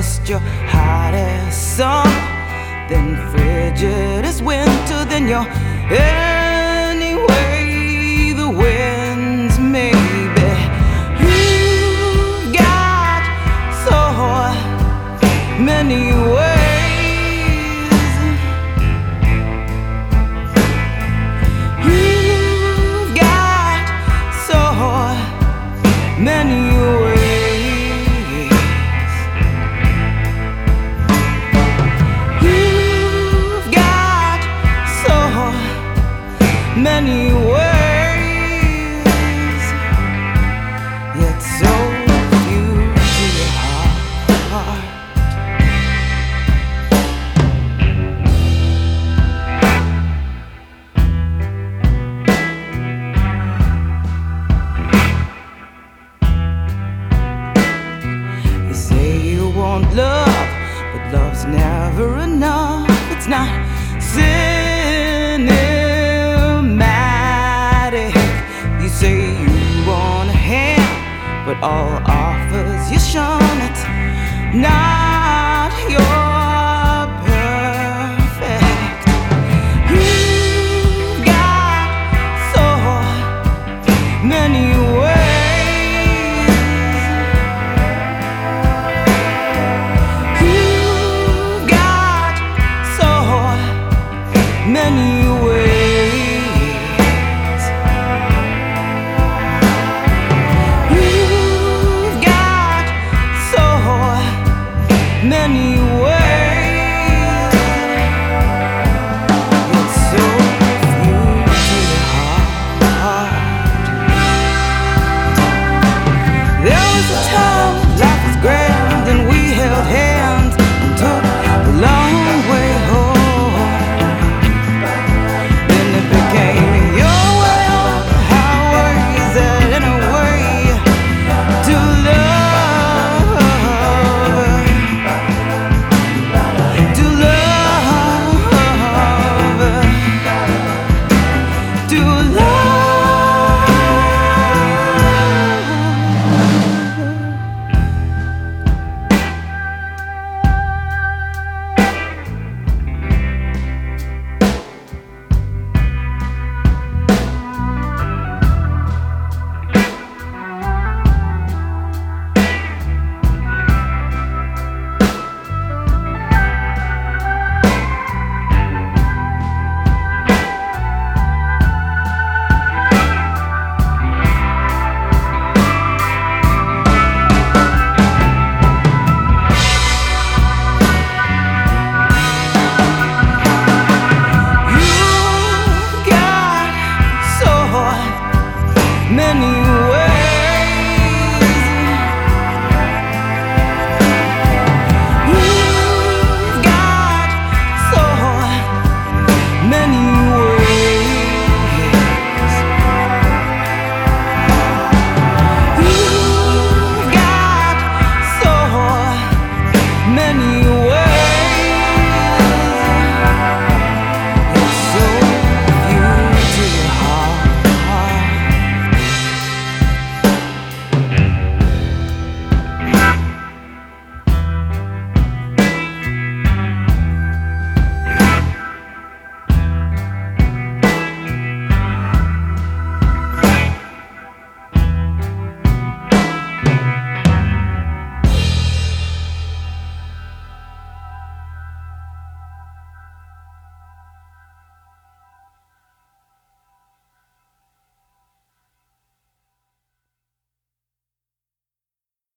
warmest, you're hot as summer, then frigid as winter, then you're any way the winds may be. You've got so many ways. You've got so many ways. You've got so many ways, yet so few to your heart. You say you want love, but love's never enough. It's not cinematic. You say you want a hand, but all offers you shun. It's not